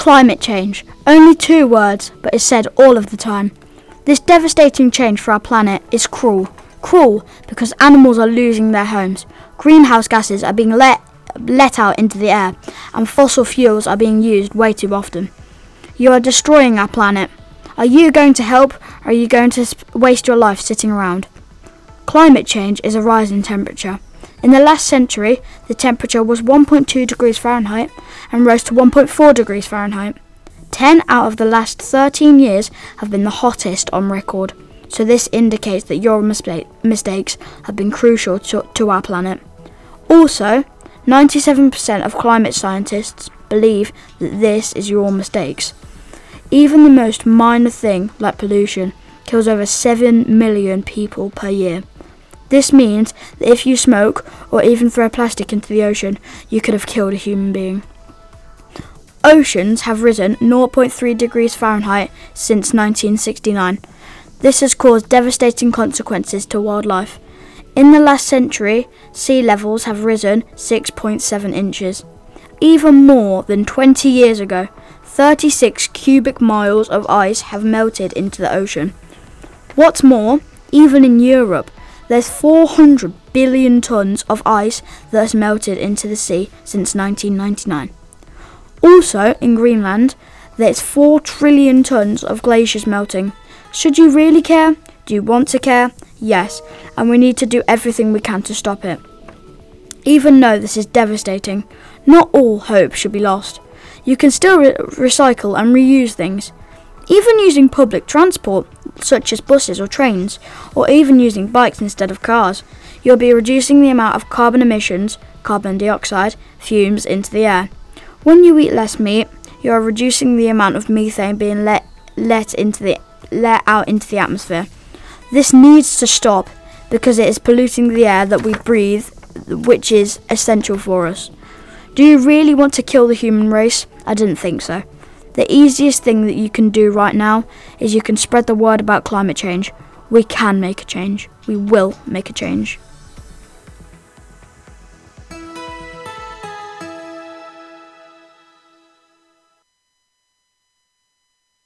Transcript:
Climate change. Only 2 words, but it's said all of the time. This devastating change for our planet is cruel. Cruel because animals are losing their homes. Greenhouse gases are being let out into the air, and fossil fuels are being used way too often. You are destroying our planet. Are you going to help, or are you going to waste your life sitting around? Climate change is a rise in temperature. In the last century, the temperature was 1.2 degrees Fahrenheit and rose to 1.4 degrees Fahrenheit. 10 out of the last 13 years have been the hottest on record, so this indicates that your mistakes have been crucial to our planet. Also, 97% of climate scientists believe that this is your mistakes. Even the most minor thing, like pollution, kills over 7 million people per year. This means that if you smoke, or even throw plastic into the ocean, you could have killed a human being. Oceans have risen 0.3 degrees Fahrenheit since 1969. This has caused devastating consequences to wildlife. In the last century, sea levels have risen 6.7 inches. Even more than 20 years ago, 36 cubic miles of ice have melted into the ocean. What's more, even in Europe, there's 400 billion tons of ice that has melted into the sea since 1999. Also, in Greenland, there's 4 trillion tons of glaciers melting. Should you really care? Do you want to care? Yes, and we need to do everything we can to stop it. Even though this is devastating, not all hope should be lost. You can still recycle and reuse things. Even using public transport, such as buses or trains, or even using bikes instead of cars, you'll be reducing the amount of carbon emissions, carbon dioxide, fumes into the air. When you eat less meat, you are reducing the amount of methane being let out into the atmosphere. This needs to stop because it is polluting the air that we breathe, which is essential for us. Do you really want to kill the human race? I didn't think so. The easiest thing that you can do right now is you can spread the word about climate change. We can make a change. We will make a change.